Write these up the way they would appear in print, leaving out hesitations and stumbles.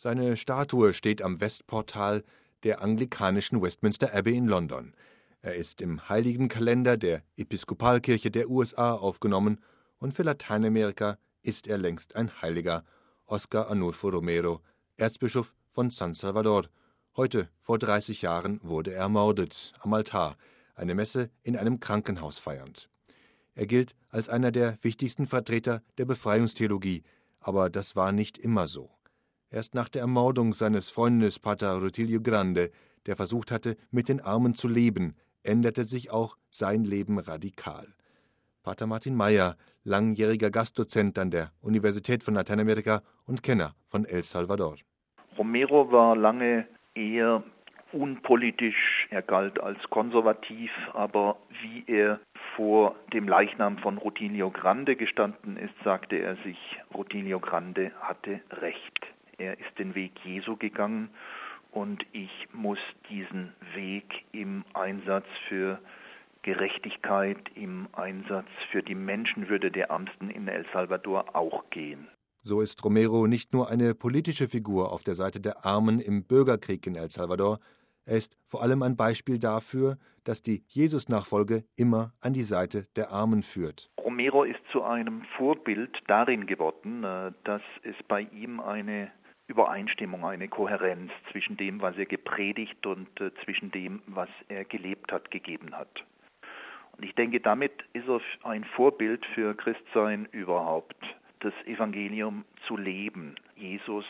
Seine Statue steht am Westportal der anglikanischen Westminster Abbey in London. Er ist im Heiligenkalender der Episkopalkirche der USA aufgenommen und für Lateinamerika ist er längst ein Heiliger. Oscar Arnulfo Romero, Erzbischof von San Salvador. Heute, vor 30 Jahren, wurde er ermordet, am Altar, eine Messe in einem Krankenhaus feiernd. Er gilt als einer der wichtigsten Vertreter der Befreiungstheologie, aber das war nicht immer so. Erst nach der Ermordung seines Freundes Pater Rutilio Grande, der versucht hatte, mit den Armen zu leben, änderte sich auch sein Leben radikal. Pater Martin Meyer, langjähriger Gastdozent an der Universität von Lateinamerika und Kenner von El Salvador. Romero war lange eher unpolitisch, er galt als konservativ, aber wie er vor dem Leichnam von Rutilio Grande gestanden ist, sagte er sich, Rutilio Grande hatte recht. Er ist den Weg Jesu gegangen und ich muss diesen Weg im Einsatz für Gerechtigkeit, im Einsatz für die Menschenwürde der Ärmsten in El Salvador auch gehen. So ist Romero nicht nur eine politische Figur auf der Seite der Armen im Bürgerkrieg in El Salvador, er ist vor allem ein Beispiel dafür, dass die Jesus-Nachfolge immer an die Seite der Armen führt. Romero ist zu einem Vorbild darin geworden, dass es bei ihm eine Übereinstimmung, eine Kohärenz zwischen dem, was er gepredigt und zwischen dem, was er gelebt hat, gegeben hat. Und ich denke, damit ist er ein Vorbild für Christsein überhaupt, das Evangelium zu leben, Jesus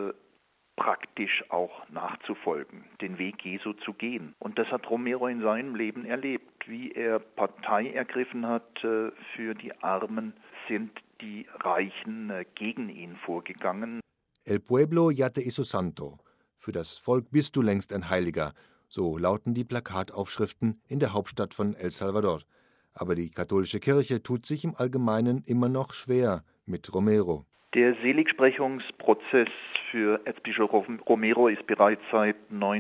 praktisch auch nachzufolgen, den Weg Jesu zu gehen. Und das hat Romero in seinem Leben erlebt. Wie er Partei ergriffen hat für die Armen, sind die Reichen gegen ihn vorgegangen. El pueblo ya te hizo santo. Für das Volk bist du längst ein Heiliger. So lauten die Plakataufschriften in der Hauptstadt von El Salvador. Aber die katholische Kirche tut sich im Allgemeinen immer noch schwer mit Romero. Der Seligsprechungsprozess für Erzbischof Romero ist bereits seit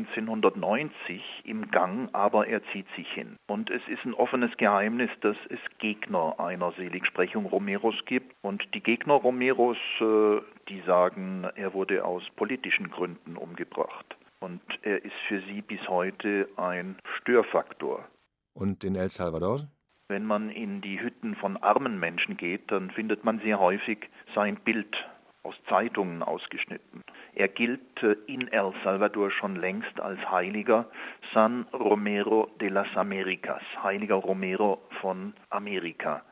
1990 im Gang, aber er zieht sich hin. Und es ist ein offenes Geheimnis, dass es Gegner einer Seligsprechung Romeros gibt. Und die Gegner Romeros, die sagen, er wurde aus politischen Gründen umgebracht. Und er ist für sie bis heute ein Störfaktor. Und in El Salvador? Wenn man in die Hütten von armen Menschen geht, dann findet man sehr häufig sein Bild aus Zeitungen ausgeschnitten. Er gilt in El Salvador schon längst als Heiliger, San Romero de las Americas, Heiliger Romero von Amerika.